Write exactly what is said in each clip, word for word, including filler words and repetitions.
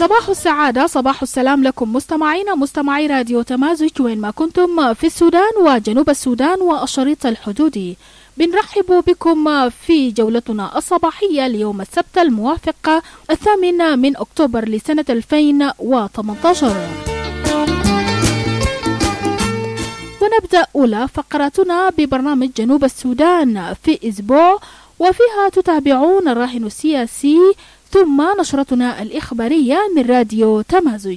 صباح السعادة، صباح السلام لكم مستمعينا مستمعي راديو تمازج وين ما كنتم في السودان وجنوب السودان والشريط الحدودي. بنرحب بكم في جولتنا الصباحية ليوم السبت الموافق الثامن من أكتوبر لسنة ألفين وثمانية عشر. ونبدأ أولى فقراتنا ببرنامج جنوب السودان في أسبوع، وفيها تتابعون الراهن السياسي ثم نشرتنا الإخبارية من راديو تمازج.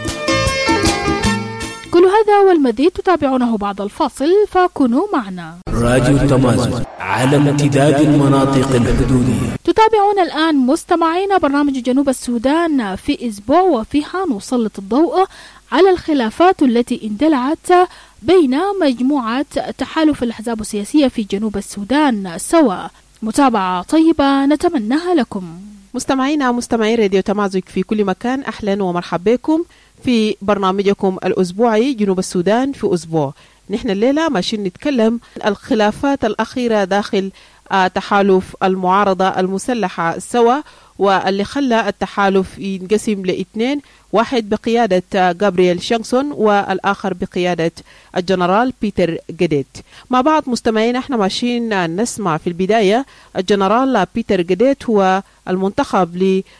كل هذا والمزيد تتابعونه بعد الفاصل، فكونوا معنا. راديو تمازج على امتداد المناطق الحدودية. تتابعون الآن مستمعين برنامج جنوب السودان في أسبوع، وفيها نسلط الضوء على الخلافات التي اندلعت بين مجموعة تحالف الأحزاب السياسية في جنوب السودان سوا. متابعة طيبة نتمناها لكم. مستمعينا مستمعي راديو تمازج في كل مكان، أهلا ومرحبا بكم في برنامجكم الأسبوعي جنوب السودان في أسبوع. نحن الليلة ماشيين نتكلم الخلافات الأخيرة داخل تحالف المعارضة المسلحة سوا، واللي خلى التحالف ينقسم لاثنين، واحد بقيادة غابرييل شانغسون والآخر بقيادة الجنرال بيتر جديت. مع بعض مستمعين احنا ماشيين نسمع في البداية الجنرال بيتر جديت هو المنتخب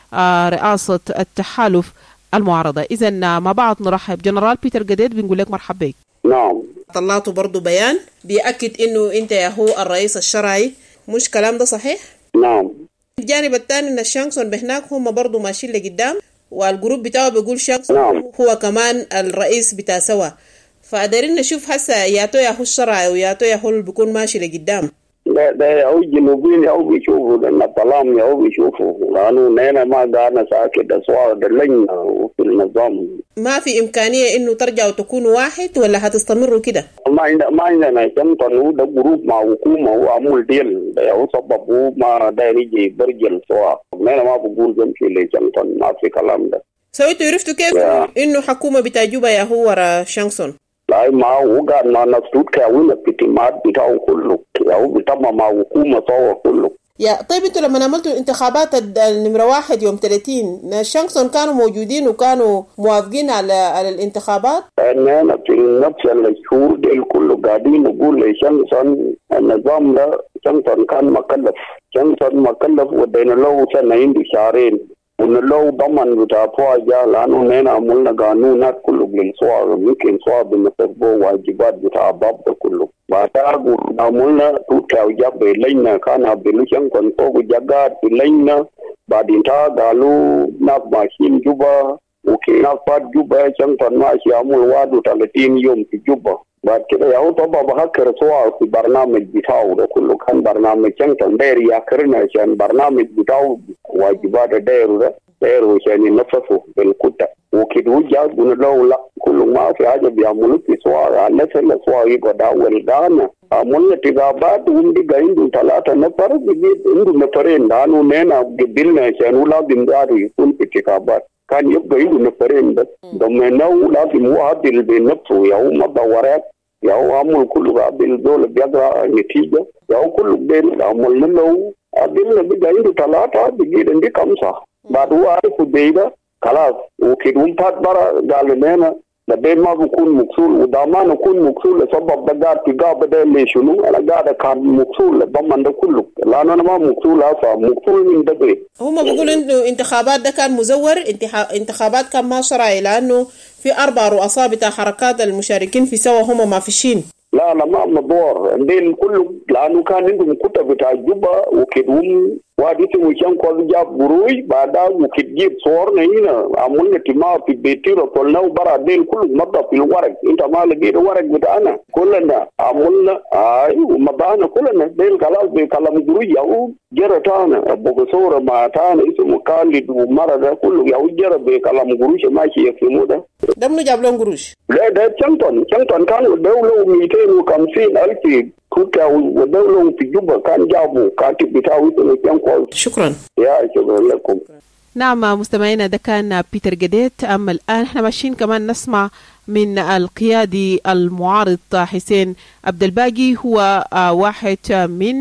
لرئاسة التحالف المعارضة. إذن مع بعض نرحب جنرال بيتر جديت، بنقول لك مرحبا بك. نعم. طلعتوا برضو بيان بيأكد إنه أنت هو الرئيس الشرعي، مش كلام ده صحيح؟ نعم. الجانب الثاني إن شانغسون بهناك هم برضو ماشيين لقدام، والجروب بتاعه بيقول شانغسون نعم. هو كمان الرئيس بتاع سوا. فقدرين نشوف هسه ياتو ياهو الشرعي وياتو ياهو اللي بيكون ماشي لقدام. ده ده يهو الجنوبيين يهو بيشوفوا، لأن الظلام يهو بيشوفوا، لأنه نحن ما قاعدنا ساكت أسوار دلنا وفي النظام. ما في إمكانية إنه ترجعوا تكونوا واحد ولا هتستمروا كده؟ ما عندنا ما عندنا شنطن، ده جروب مع حكومة هو عمول ديل، ده يهو سببه ما ده يجي برجل سوا. نحن ما بقول جمشي لشنطن، ما في كلام ده. سويتوا عرفتوا كيف إنه حكومة بتاع جوبا يهو ورا شانغسون؟ لا ما هو قاعد ما نفسوت كأونا بتمات بتاعه كله، يهو بتم مع حكومة سوا كله. يا طيب انتوا لما عملتوا الانتخابات النمرة واحد يوم ثلاثين شانغسون كانوا موجودين وكانوا موافقين على على الانتخابات؟ أنا في نفس الشهور دي كله قاعدين نقول لشانغسون النظام ده شانغسون كان مكلف، شانغسون مكلف ودينا له سنة عندي شهرين ونلو ضمن بتاعه جا، لأنه نحن عملنا قانونات كله بالسوا، ممكن سوا بنفسه واجبات بتاع باب كله. بعدها عملنا توتا وجاب لنا كان بلوشان كان فوق جاgat لنا، بعدين تا قالوا ناس ماشيين جوبا وكنا فات جوبا شان ماشي عمل واحد ثلاثين يوم في جوبا. بعد كده يهو طبعا بهكر سوا في برنامج بتاعه ده كله، كان برنامج شان داير ياكرنا عشان برنامج بتاعه واجبات داير ده داير عشان ينفسه بالكتة وكده وجاب ونلو لا كله ما في حاجة بيعملوا في سوا. الناس اللي سوا يقعد أول دانا عملنا تجابات وندي عنده ثلاثة نفر بيجي عنده نفرين، لأنه نحن قبلنا عشان ولا بنقدر يكون في تجابات، كان يبقى عنده نفرين بس. ضمناه لازم هو عدل بنفسه، يهو ما دورات يهو عمل كله قابل دول بيقرأ نتيجة، يهو كله بين عملنا له قابلنا بيجي عنده ثلاثة بيجي عندي خمسة. بعد هو عارف بيجا خلاص وكده ومبات برا قال لنا لبين ما بكون مكسول وداما نكون مكسول لسبب ده قاعد تجاب ده اللي شنو أنا قاعد كان مكسول ضمن ده كله، لأن أنا ما مكسول هسا مكسول من ده بيه. هم بيقولوا إنه انتخابات ده كان مزور، انتخابات كان ما شرعي، لأنه في أربع رؤساء بتاع حركات المشاركين في سوا هم ما فيشين. لا لا ما مدور عندين كله، لأنه كان عندهم كتب بتاع جوبا وكدهم وادي تمشان كل جاب بروي بعدها وكتجيب صورنا هنا عملنا تما في بيتي وطلنا وبرا دين كله مضى في الورق، انت ما لقيت الورق بتاعنا كلنا عملنا اي ومضانا كلنا دين خلاص بكلام بروي او جرتانا ابو صوره ما تانا اسمه خالد ومرة كله يا جرى بكلام قروش ماشي يفهموا ده. ده منو جاب لهم قروش؟ لا ده شنطن شنطن كانوا الدولة مئتين وخمسين ألف كوتا ودولة في جوبا كان جابوا كاتب بتاعه اسمه كان. شكرا. يا شكرا لكم. نعم مستمعينا ده كان بيتر جديت. أما الآن احنا ماشيين كمان نسمع من القيادي المعارض حسين عبد الباقي، هو واحد من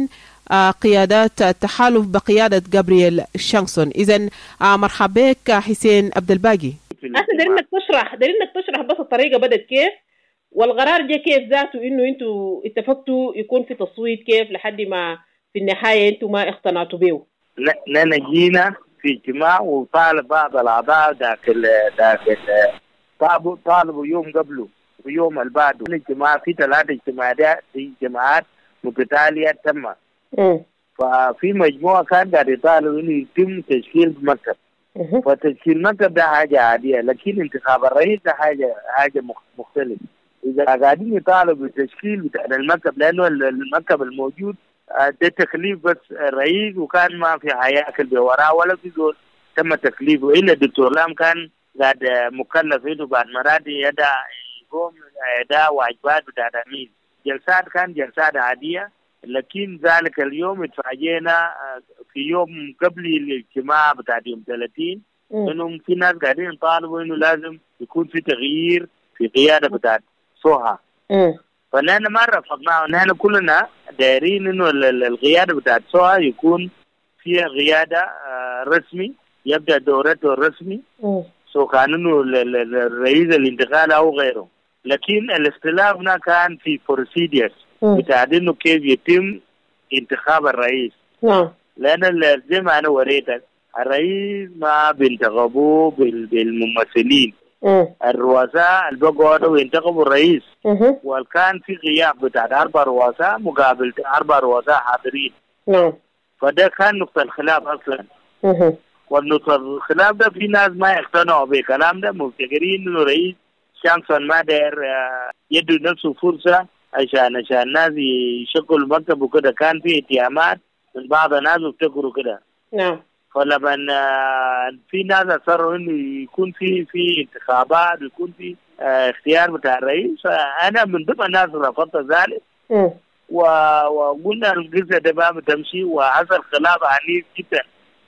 قيادات التحالف بقيادة جابرييل شانسون. إذن مرحبا بك حسين عبد الباقي. أنت داير إنك تشرح داير إنك تشرح بس الطريقة بدت كيف والقرار جاء كيف ذاته، إنه أنتوا اتفقتوا يكون في تصويت كيف لحد ما في النهاية أنتوا ما اقتنعتوا به. لأن جينا في اجتماع وطالب بعض الأعضاء داخل داخل طالبوا طالبوا يوم قبله ويوم اللي بعده الاجتماع في ثلاث اجتماعات في اجتماعات متتالية تم. ففي مجموعة كان قاعد يطالب إنه يتم تشكيل مكتب. فتشكيل مكتب ده حاجة عادية، لكن انتخاب الرئيس ده حاجة حاجة مختلف. إذا قاعدين يطالبوا بالتشكيل بتاع المكتب، لأنه المكتب الموجود ده تكليف بس الرئيس، وكان ما في هياكل بوراه ولا في زول تم تكليفه، إلا الدكتور لام كان قاعد مكلف إنه بعد مرات يدا يقوم أداء واجبات بتاع التأمين. جلسات كان جلسات عادية، لكن ذلك اليوم اتفاجئنا في يوم قبل الاجتماع بتاع يوم ثلاثين إنهم في ناس قاعدين يطالبوا إنه لازم يكون في تغيير في قيادة بتاع سوها. فنحن ما رفضناه، نحن كلنا دايرين إنه القيادة بتاع سوها يكون فيها قيادة رسمي يبدأ دورته الرسمي، سو كان إنه الرئيس الانتقال أو غيره. لكن الاختلافنا كان في بروسيديرز بتاع إنه كيف يتم انتخاب الرئيس. لأن زي ما أنا وريتك الرئيس ما بينتخبوه بالممثلين، الرؤساء اللي بقعدوا ينتخبوا الرئيس، وكان في غياب بتاع أربع رؤساء مقابل أربع رؤساء حاضرين. فده كان نقطة الخلاف أصلا. والنقطة الخلاف ده في ناس ما يقتنعوا بالكلام ده، مفتكرين إنه رئيس شانسون ما داير يدو نفسه فرصة عشان عشان الناس يشكلوا المكتب وكده. كان في اتهامات من بعض الناس يفتكروا كده. نعم. فلما في ناس أصروا إنه يكون في في انتخابات ويكون في اختيار بتاع الرئيس، أنا من ضمن الناس رفضت ذلك. وقلنا القصة ده ما بتمشي، وحصل خلاف عنيف جدا.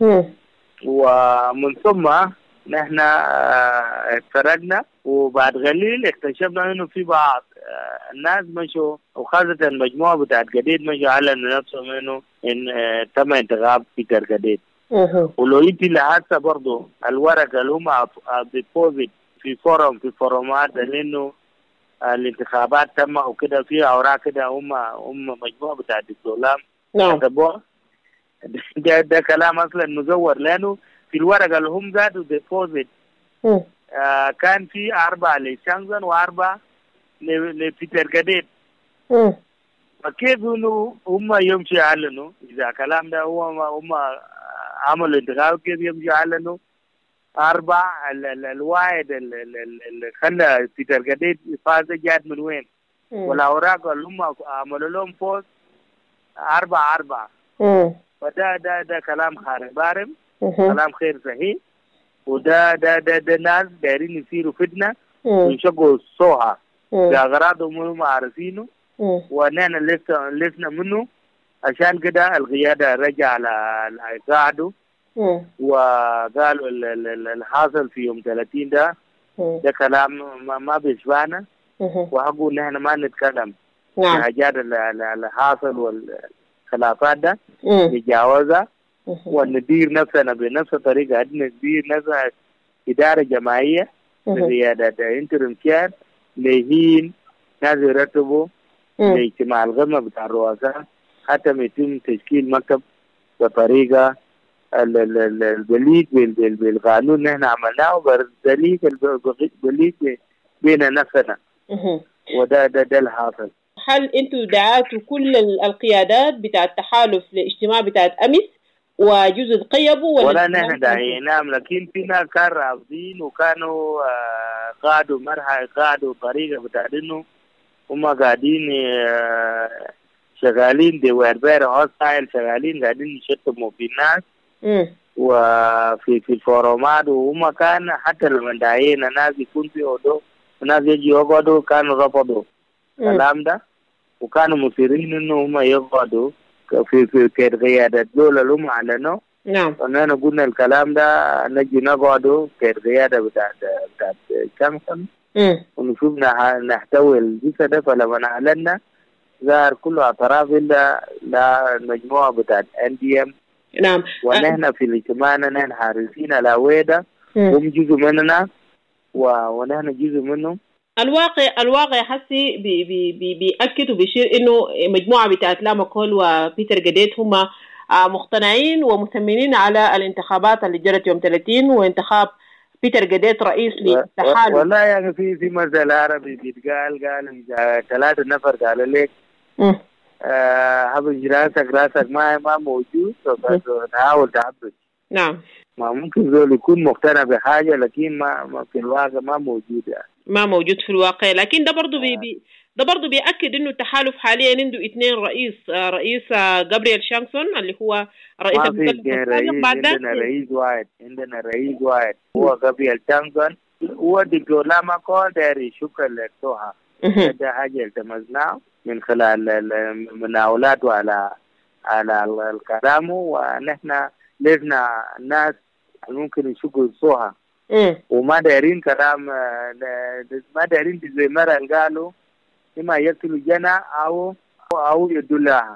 ومن ثم نحن اتفرجنا، وبعد قليل اكتشفنا انه في بعض الناس مشوا، وخاصة المجموعة بتاعت قديد مشوا على نفسهم انه ان تم انتخاب بيتر قديد. ولو انت لحظة برضو الورقة اللي هم ديبوزيت في فورم في فورمات لانه الانتخابات تم وكده، في اوراق كده هم هم مجموعة بتاعت الدولام كتبوها. ده, ده كلام اصلا مزور، لانه في الورقة اللي هم زادوا ديبوزيت آه كان في أربعة لشانسون وأربعة لبيتر قديد. فكيف إنه هم يمشي يعلنوا إذا كلام ده هو هم عملوا انتخاب، كيف يمشي يعلنوا أربعة الواحد اللي خلى بيتر قديد فاز جات من وين؟ والأوراق اللي هم عملوا لهم فوز أربعة أربعة. فده ده ده كلام خارج بارم، كلام خير صحيح. وده ده ده ده ناس دايرين يصيروا فتنة ويشقوا الصوحة بأغراضهم هم عارفينه، ونحن لسه لسنا منه. عشان كده القيادة رجع على قاعده وقالوا الحاصل في يوم ثلاثين ده ده كلام ما, ما بيشبعنا، وحقوا نحن ما نتكلم في حاجات الحاصل والخلافات ده نتجاوزها، وندير نفسنا بنفس الطريقة. عندنا ندير نفسنا إدارة جماعية بقيادة انترم كير لهين ناس يرتبوا لاجتماع الغمة بتاع الرؤساء حتى ما يتم تشكيل مكتب بطريقة البليغ بالقانون نحن عملناه، وبالبليغ البليغ بين نفسنا. وده ده ده الحاصل. هل انتوا دعاتوا كل القيادات بتاع التحالف لاجتماع بتاع أمس وجزء قيبوا ولا نحن داعيناهم؟ لكن في ناس كانوا رافضين وكانوا آه قادوا مرحلة قادوا طريقة بتاع إنه هم قاعدين آه شغالين دي ويربير هوستايل، شغالين قاعدين يشتموا في الناس وفي في الفورمات. وهم كان حتى لما داعينا ناس يكون في أودو وناس يجي يقعدوا كانوا رفضوا الكلام ده، وكانوا مصرين إنه هم يقعدوا في في كقيادة دولة اللي هم أعلنوا. نعم. ونحن قلنا الكلام ده نجي نقعدوا كقيادة بتاعت بتاعت شانسون ونشوف نحتوي الجيسة ده. فلما أعلنا ظهر كل اعتراف إلا للمجموعة بتاعت إن دي إم. نعم. ونحن في الاجتماع نحن حارسين على ويدا هم جزء مننا ونحن جزء منهم. الواقع الواقع حسي بي بي بي بيأكد وبيشير إنه مجموعة بتاعت لا مكول وبيتر جديد هم مقتنعين ومثمنين على الانتخابات اللي جرت يوم ثلاثين وانتخاب بيتر جديد رئيس للتحالف. والله يعني في في مثل عربي بيتقال قال ثلاثة نفر قال لك هبج راسك راسك ما ما موجود فنحاول تعبد. نعم. ما ممكن زول يكون مقتنع بحاجة لكن ما, ما في الواقع ما موجود يعني. ما موجود في الواقع لكن ده برضو بي بي ده برضو بيأكد إنه التحالف حاليا عنده اثنين رئيس رئيس جابرييل شانكسون اللي هو رئيس المجلس. عندنا رئيس واحد عندنا رئيس واحد هو جابرييل شانكسون. هو دكتور لاما كول داري شكرا لتوها. ده حاجة التمسناه من خلال المناولات وعلى على الكلام ونحن لسنا الناس ممكن يشوفوا صوها وما دايرين كلام ما دايرين زي مرة قالوا إما يقتلوا جنا أو أو يدلها.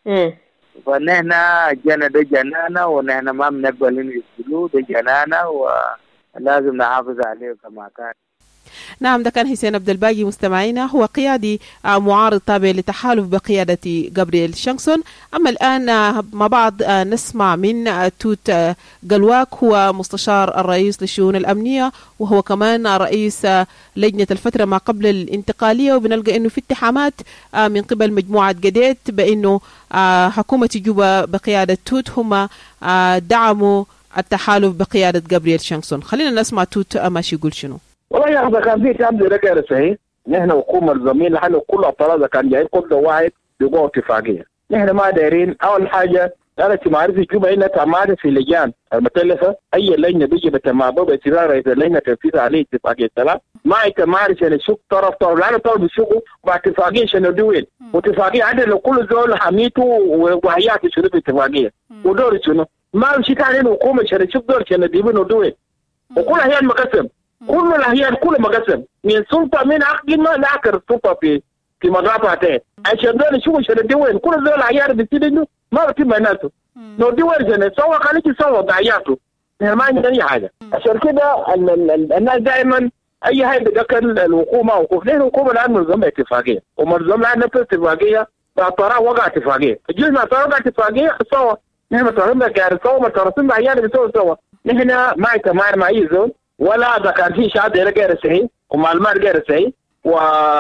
فنحن جنا ده جنانا ونحن ما بنقبل إنه يقتلوا ده جنانا ولازم نحافظ عليه كما كان. نعم، ده كان حسين عبد الباقي مستمعينا، هو قيادي معارض تابع لتحالف بقيادة جابرييل شانكسون. أما الآن مع بعض نسمع من توت قلواك، هو مستشار الرئيس للشؤون الأمنية وهو كمان رئيس لجنة الفترة ما قبل الانتقالية. وبنلقى أنه في اتهامات من قبل مجموعة جديد بأنه حكومة جوبا بقيادة توت هم دعموا التحالف بقيادة جابرييل شانكسون. خلينا نسمع توت ماشي يقول شنو. والله يا أخي كان في كلام زي كده صحيح. نحن حكومة الزميل نحن كل الطلبة كان جايين كل واحد بيقوا اتفاقية. نحن ما دايرين أول حاجة أنا معرفة جوبا هنا تعمل في لجان المثلثة أي لجنة بيجي بتمابه بإصرار رئيس اللجنة تنفيذ عليه اتفاقية ثلاث ما يتمارس يعني شوك طرف طرف لأنه طرف بيشوفوا باتفاقية شنو دوين واتفاقية عدد لكل زول حميته وحياته شنو في اتفاقية ودور شنو ما مشي تاني الحكومة شنو شوف دور شنو ديبنو دوين وكل هي المقسم كل الأحيان كل مقسم من سلطة من عقل ما نعكر السلطة في في مقاطعتين عشان دول يشوفوا شنو دوين كل دول الأحيان بيصير ما بتبقى ناسه لو دي ورجة سوى خليك يسوى ضعياته ما عندنا أي حاجة. عشان كده الناس دائما أي حاجة بتذكر الحكومة وكيف ليه الحكومة الآن ملزمة اتفاقية وملزمة الآن نفس اتفاقية فطرا وقع اتفاقية الجزء ما طرا وقع اتفاقية سوى نحن طرنا كار سوى ما طرسنا عيال بيسوي سوى نحن ما يتمار مع أي زول ولا إذا كان في شهادة غير صحيح ومعلومات غير صحيح و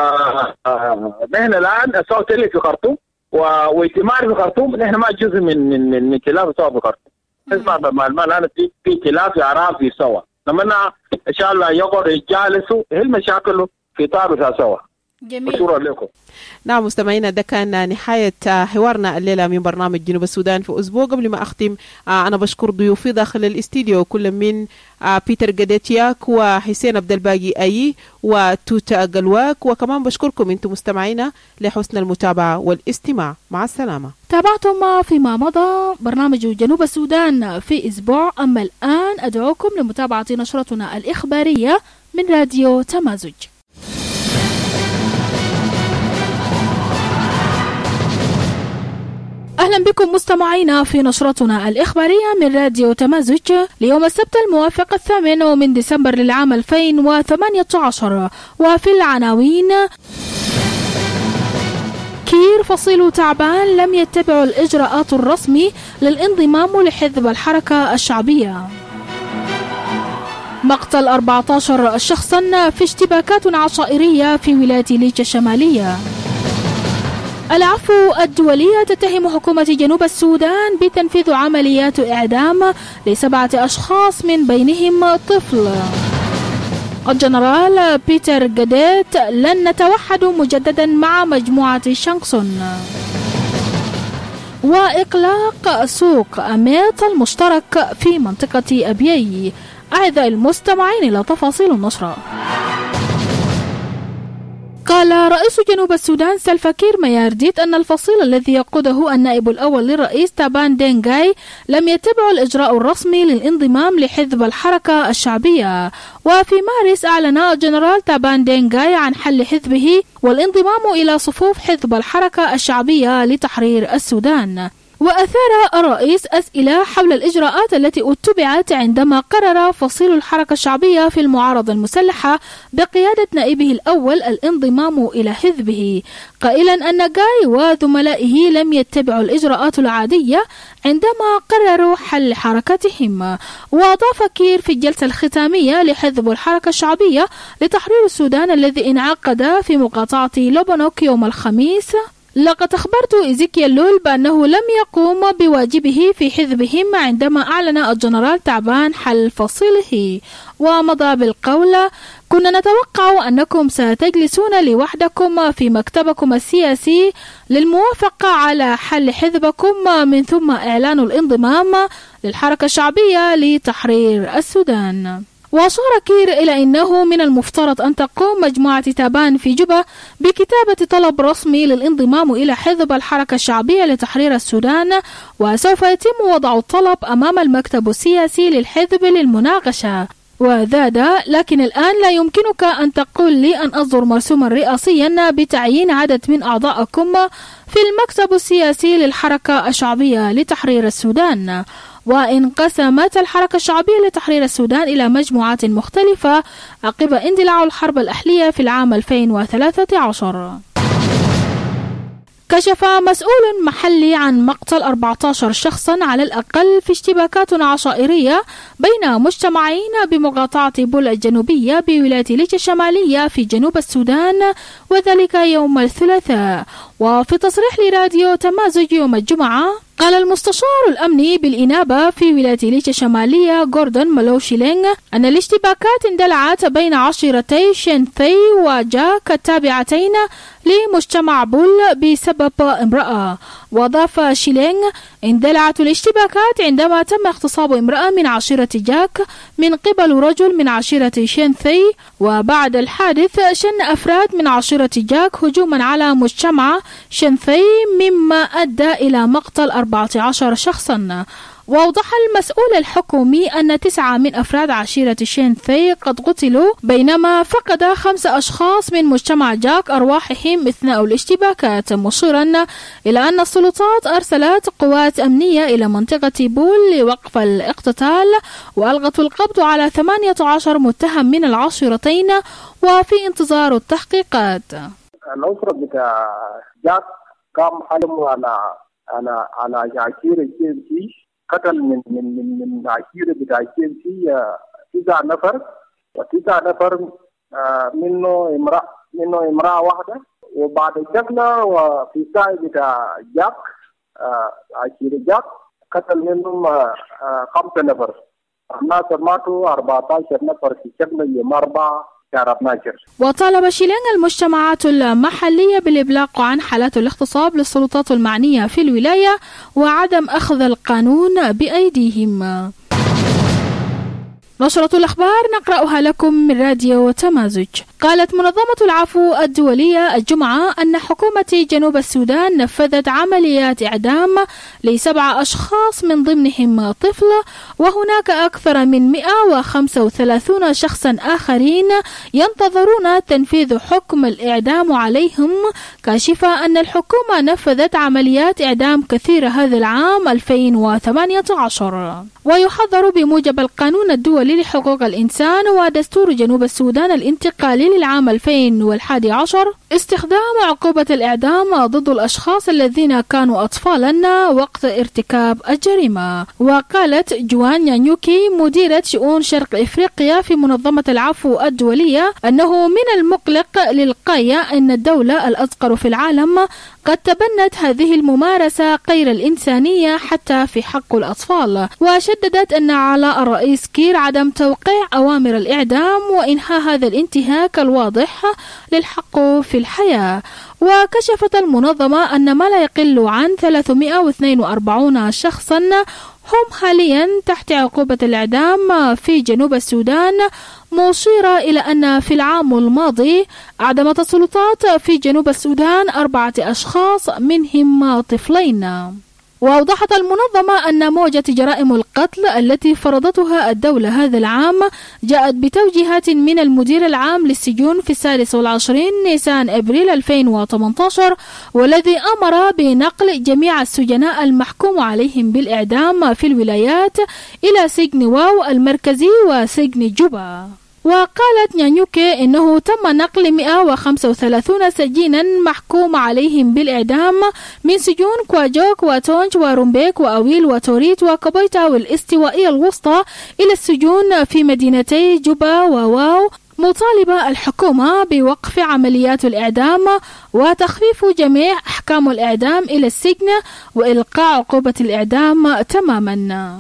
نحن الآن سوى تلي في خرطوم واجتماع في خرطوم نحن ما جزء من من من, من خلاف سوا في خرطوم. اسمع بالمعلومات الآن في في خلاف أعراف في سوا لما إن شاء الله يقعد يجالسوا هي المشاكل في طابق سوا. جميل. شكرا لكم. نعم مستمعينا، ده كان نهاية حوارنا الليلة من برنامج جنوب السودان في أسبوع. قبل ما أختم أنا بشكر ضيوفي داخل الاستديو كل من بيتر جديتياك وحسين عبد الباقي أي وتوتا قلواك، وكمان بشكركم أنتم مستمعينا لحسن المتابعة والاستماع. مع السلامة. تابعتم فيما مضى برنامج جنوب السودان في أسبوع. أما الآن أدعوكم لمتابعة نشرتنا الإخبارية من راديو تمازج. أهلا بكم مستمعينا في نشرتنا الإخبارية من راديو تمازج ليوم السبت الموافق الثامن من ديسمبر للعام ألفين وثمانية عشر. وفي العناوين: كير فصيل تعبان لم يتبع الإجراءات الرسمي للانضمام لحزب الحركة الشعبية. مقتل أربعة عشر شخصا في اشتباكات عشائرية في ولاية ليتش الشمالية. العفو الدولية تتهم حكومة جنوب السودان بتنفيذ عمليات إعدام لسبعة أشخاص من بينهم طفل. الجنرال بيتر جديت: لن نتوحد مجددا مع مجموعة شانكسون. وإغلاق سوق أميت المشترك في منطقة أبيي. أعزائي المستمعين إلى تفاصيل النشرة. قال رئيس جنوب السودان سلفا كير ميارديت أن الفصيل الذي يقوده النائب الأول للرئيس تابان دينغاي لم يتبع الإجراء الرسمي للانضمام لحزب الحركة الشعبية. وفي مارس أعلن الجنرال تابان دينغاي عن حل حزبه والانضمام إلى صفوف حزب الحركة الشعبية لتحرير السودان. وأثار الرئيس أسئلة حول الإجراءات التي اتبعت عندما قرر فصيل الحركة الشعبية في المعارضة المسلحة بقيادة نائبه الأول الانضمام إلى حزبه، قائلا أن جاي وزملائه لم يتبعوا الإجراءات العادية عندما قرروا حل حركتهم. وأضاف كير في الجلسة الختامية لحزب الحركة الشعبية لتحرير السودان الذي انعقد في مقاطعة لوبونوك يوم الخميس: لقد أخبرت إيزيكيال لول بأنه لم يقوم بواجبه في حزبهم عندما أعلن الجنرال تعبان حل فصيله. ومضى بالقول: كنا نتوقع أنكم ستجلسون لوحدكم في مكتبكم السياسي للموافقة على حل حزبكم من ثم إعلان الانضمام للحركة الشعبية لتحرير السودان. وأشار كير إلى أنه من المفترض أن تقوم مجموعة تابان في جوبا بكتابة طلب رسمي للانضمام إلى حزب الحركة الشعبية لتحرير السودان، وسوف يتم وضع الطلب أمام المكتب السياسي للحزب للمناقشة. وزاد: لكن الآن لا يمكنك أن تقول لي أن أصدر مرسوما رئاسيا بتعيين عدد من أعضائكم في المكتب السياسي للحركة الشعبية لتحرير السودان. وانقسمت الحركة الشعبية لتحرير السودان إلى مجموعات مختلفة عقب اندلاع الحرب الأهلية في العام ألفين وثلاثة عشر. كشف مسؤول محلي عن مقتل أربعة عشر شخصا على الأقل في اشتباكات عشائرية بين مجتمعين بمقاطعة بول الجنوبية بولاية ليج الشمالية في جنوب السودان، وذلك يوم الثلاثاء. وفي تصريح لراديو تمازج يوم الجمعة، قال المستشار الأمني بالإنابة في ولاية ليج الشمالية غوردون مالوشيلينغ أن الاشتباكات اندلعت بين عشيرتي شينثي وجاك التابعتين لمجتمع بول بسبب امرأة. وأضاف شيلينغ: اندلعت الاشتباكات عندما تم اغتصاب امرأة من عشيرة جاك من قبل رجل من عشيرة شينثي، وبعد الحادث شن أفراد من عشيرة جاك هجوما على مجتمع شينثي مما أدى إلى مقتل أربعة عشر شخصا. وأوضح المسؤول الحكومي أن تسعة من أفراد عشيرة شينثي قد قتلوا، بينما فقد خمسة أشخاص من مجتمع جاك أرواحهم أثناء الاشتباكات، مشيرا إلى أن السلطات أرسلت قوات أمنية إلى منطقة بول لوقف الاقتتال، وألغت القبض على ثمانية عشر متهم من العشيرتين وفي انتظار التحقيقات. الأسرة بتاع جاك قام حلموا على على على عشيرة شينثي، قتل من من من من عشيرة بتاع شينثي تسع نفر، وتسع نفر منه امرأة منه امرأة واحدة. وبعد شكله وفي ساعة بتاع جاك عشيرة جاك قتل منهم خمسة نفر. الناس ماتوا أربعة عشر نفر في شكل يوم أربعة. وطالب شيلينغ المجتمعات المحلية بالإبلاغ عن حالات الاغتصاب للسلطات المعنية في الولاية وعدم أخذ القانون بأيديهم. نشرة الأخبار نقرأها لكم من راديو تمازج. قالت منظمة العفو الدولية الجمعة أن حكومة جنوب السودان نفذت عمليات إعدام لسبعة أشخاص من ضمنهم طفل، وهناك أكثر من مئة وخمسة وثلاثين شخصا آخرين ينتظرون تنفيذ حكم الإعدام عليهم، كاشفة أن الحكومة نفذت عمليات إعدام كثيرة هذا العام ألفين وثمانية عشر. ويحذر بموجب القانون الدولي لحقوق الإنسان ودستور جنوب السودان الانتقالي للعام ألفين وواحد عشر استخدام عقوبة الإعدام ضد الأشخاص الذين كانوا أطفالا وقت ارتكاب الجريمة. وقالت جوان يانيوكي مديرة شؤون شرق إفريقيا في منظمة العفو الدولية أنه من المقلق للغاية أن الدولة الأصغر في العالم قد تبنت هذه الممارسة غير الإنسانية حتى في حق الأطفال. وشددت أن على الرئيس كير عدم توقيع أوامر الإعدام وإنهاء هذا الانتهاك الواضح للحق في الحياة. وكشفت المنظمة أن ما لا يقل عن ثلاثمئة واثنين وأربعين شخصا هم حاليا تحت عقوبة الإعدام في جنوب السودان، مشيرة إلى أن في العام الماضي أعدمت السلطات في جنوب السودان أربعة أشخاص منهم طفلين. وأوضحت المنظمة أن موجة جرائم القتل التي فرضتها الدولة هذا العام جاءت بتوجيهات من المدير العام للسجون في السادس والعشرين نيسان أبريل ألفين وثمانية عشر، والذي أمر بنقل جميع السجناء المحكوم عليهم بالإعدام في الولايات إلى سجن واو المركزي وسجن جوبا. وقالت نيانيوكي إنه تم نقل مئة وخمسة وثلاثين سجينا محكوم عليهم بالإعدام من سجون كواجوك وتونج ورومبيك وأويل وتوريت وكابويتا والاستوائية الوسطى إلى السجون في مدينتي جوبا وواو، مطالبة الحكومة بوقف عمليات الإعدام وتخفيف جميع أحكام الإعدام إلى السجن وإلقاء عقوبة الإعدام تماما.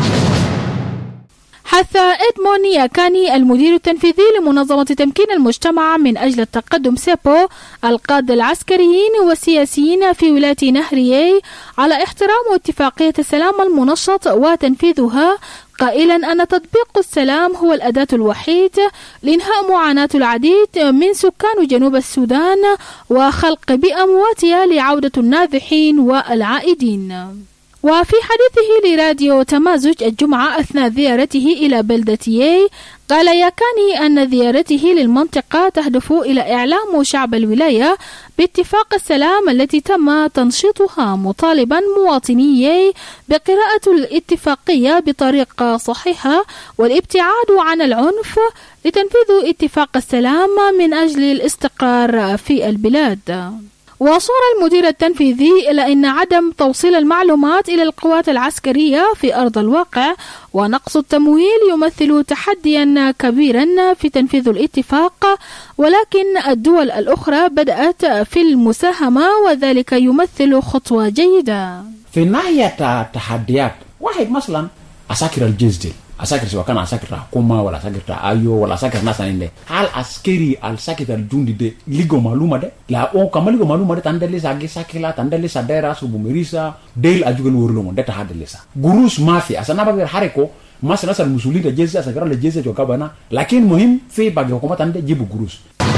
حث إدمون ياكاني المدير التنفيذي لمنظمة تمكين المجتمع من أجل التقدم سيبو القادة العسكريين والسياسيين في ولاية نهريي على احترام اتفاقية السلام المنشط وتنفيذها، قائلا أن تطبيق السلام هو الأداة الوحيد لإنهاء معاناة العديد من سكان جنوب السودان وخلق بيئة مواتية لعودة النازحين والعائدين. وفي حديثه لراديو تمازج الجمعة أثناء زيارته إلى بلدة يي، قال ياكاني أن زيارته للمنطقة تهدف إلى إعلام شعب الولاية باتفاق السلام التي تم تنشيطها، مطالبا مواطني بقراءة الاتفاقية بطريقة صحيحة والابتعاد عن العنف لتنفيذ اتفاق السلام من أجل الاستقرار في البلاد. وأشار المدير التنفيذي إلى أن عدم توصيل المعلومات إلى القوات العسكرية في أرض الواقع ونقص التمويل يمثل تحديا كبيرا في تنفيذ الاتفاق، ولكن الدول الأخرى بدأت في المساهمة وذلك يمثل خطوة جيدة. في ناحية تحديات، واحد مثلا أساكر الجيش asakir si wakana asakir ta koma wala asakir ta ayo wala asakir nasa inde hal askeri al sakir jundi de ligo maluma de la on kamaligo maluma de tandele sa gisakila tandele sa dera su bumerisa del ajugen worlo mon de ta hadele sa gurus mafi asana ba hareko masana sal musulin de jezi asakira le jezi jo kabana lakin muhim fi bagi hukuma tande jibu gurus.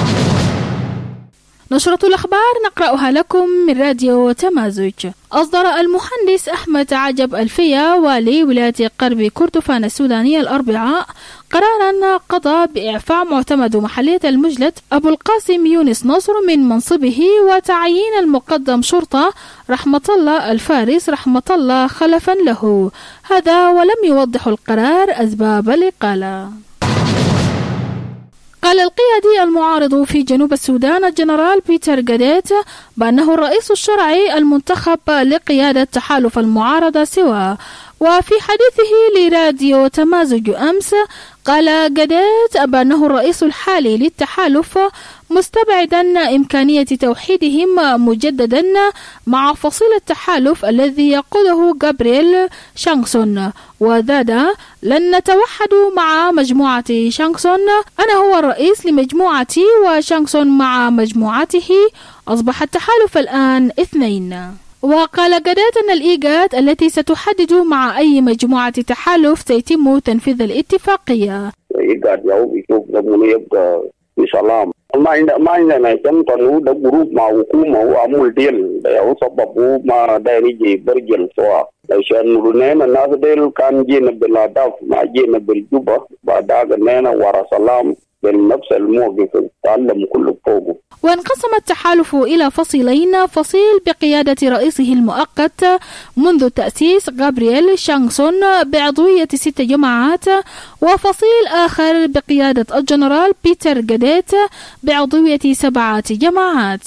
نشرة الأخبار نقرأها لكم من راديو تمازج. أصدر المهندس أحمد عجب ألفية والي ولاية غرب كردفان السودانية الأربعاء قرارا قضى بإعفاء معتمد محلية المجلد أبو القاسم يونس نصر من منصبه وتعيين المقدم شرطة رحمة الله الفارس رحمة الله خلفا له، هذا ولم يوضح القرار أسباب الإقالة. قال القيادي المعارض في جنوب السودان الجنرال بيتر غاديت بأنه الرئيس الشرعي المنتخب لقيادة تحالف المعارضة سوا. وفي حديثه لراديو تمازج أمس قال غاديت بأنه الرئيس الحالي للتحالف مستبعدا إمكانية توحيدهم مجددا مع فصيل التحالف الذي يقوده غابرييل شانغسون، وزاد لن نتوحد مع مجموعة شانغسون، أنا هو الرئيس لمجموعتي وشانغسون مع مجموعته، أصبح التحالف الآن اثنين. وقال غاديت أن الإيجاد التي ستحدد مع أي مجموعة تحالف سيتم تنفيذ الاتفاقية. بسلام ما عندنا ما عندنا جمتنو ده جروب مع حكومة وعمول ديل ده هو سببه ما ده نيجي برجل سوا عشان نرنين الناس ديل كان جينا بالهدف ما جينا بالجوبة بعد هذا ورا سلام بالنفس الموقف تعلم كله فوقه. وانقسم التحالف إلى فصيلين، فصيل بقيادة رئيسه المؤقت منذ تأسيس غابرييل شانغسون بعضوية ست جماعات، وفصيل آخر بقيادة الجنرال بيتر غاديت بعضوية سبعة جماعات.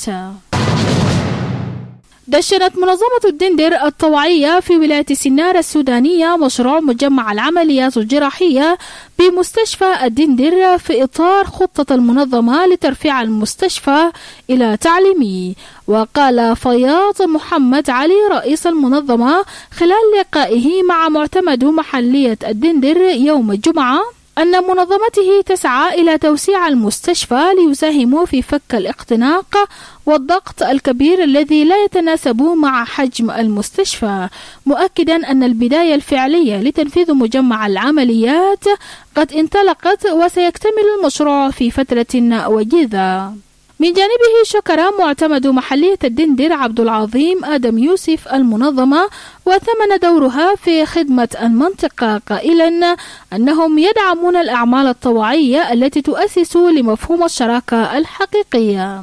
دشنت منظمة الدندر الطوعية في ولاية سنار السودانية مشروع مجمع العمليات الجراحية بمستشفى الدندر في إطار خطة المنظمة لترفيع المستشفى إلى تعليمي. وقال فياض محمد علي رئيس المنظمة خلال لقائه مع معتمد محلية الدندر يوم الجمعة أن منظمته تسعى إلى توسيع المستشفى ليساهموا في فك الاختناق والضغط الكبير الذي لا يتناسب مع حجم المستشفى، مؤكدا أن البداية الفعلية لتنفيذ مجمع العمليات قد انطلقت وسيكتمل المشروع في فترة وجيزة. من جانبه شكر معتمد محلية الدندر عبد العظيم آدم يوسف المنظمة وثمن دورها في خدمة المنطقة، قائلا أنهم يدعمون الأعمال الطوعية التي تؤسس لمفهوم الشراكة الحقيقية.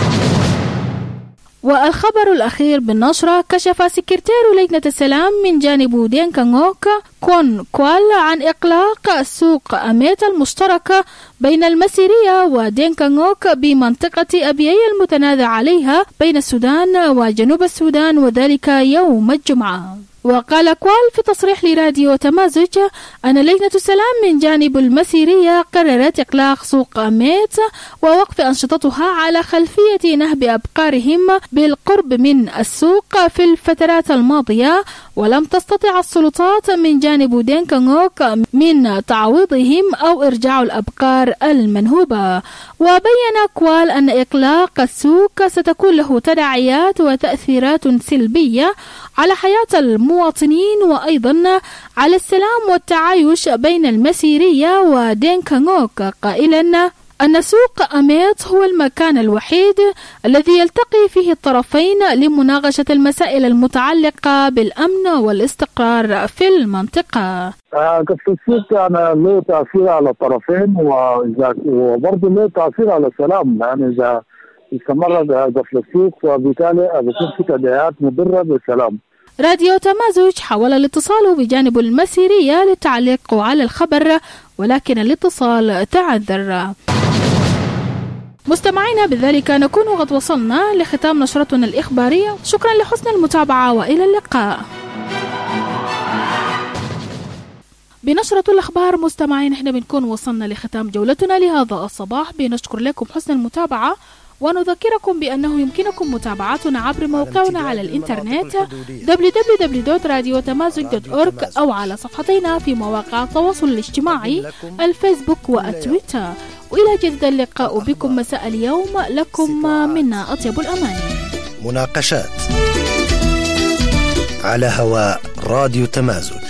والخبر الأخير بالنشرة، كشف سكرتير لجنة السلام من جانب دينكانغوك كون كوال عن إغلاق سوق أميت المشتركة بين المسيرية ودينكانغوك بمنطقة أبيي المتنازع عليها بين السودان وجنوب السودان، وذلك يوم الجمعة. وقال كوال في تصريح لراديو تمازج أن لجنة السلام من جانب المسيرية قررت إغلاق سوق أميت ووقف أنشطتها على خلفية نهب أبقارهم بالقرب من السوق في الفترات الماضية، ولم تستطع السلطات من جانب دينكانغوك من تعويضهم أو إرجاع الأبقار المنهوبة. وبين كوال أن إغلاق السوق ستكون له تداعيات وتأثيرات سلبية على حياة المواطنين وأيضا على السلام والتعايش بين المسيرية ودينكانغوك، قائلا أن سوق أميت هو المكان الوحيد الذي يلتقي فيه الطرفين لمناقشة المسائل المتعلقة بالأمن والاستقرار في المنطقة. قصة السوق كان له تأثير على الطرفين وبرضه له تأثير على السلام، يعني إذا استمر قفل السوق وبالتالي بيكون في تداعيات مضرة بالسلام. راديو تمازج حاول الاتصال بجانب المسيرية للتعليق على الخبر، ولكن الاتصال تعذر. مستمعينا، بذلك نكون قد وصلنا لختام نشرتنا الإخبارية. شكرا لحسن المتابعة وإلى اللقاء. بنشرة الأخبار مستمعين احنا بنكون وصلنا لختام جولتنا لهذا الصباح. بنشكر لكم حسن المتابعة ونذكركم بأنه يمكنكم متابعتنا عبر موقعنا على الإنترنت دبليو دبليو دبليو دوت راديو تمازج دوت أورج أو على صفحتنا في مواقع التواصل الاجتماعي الفيسبوك والتويتر. وإلى جديد اللقاء بكم مساء اليوم، لكم منا أطيب الأماني. مناقشات على هواء راديو تمازج.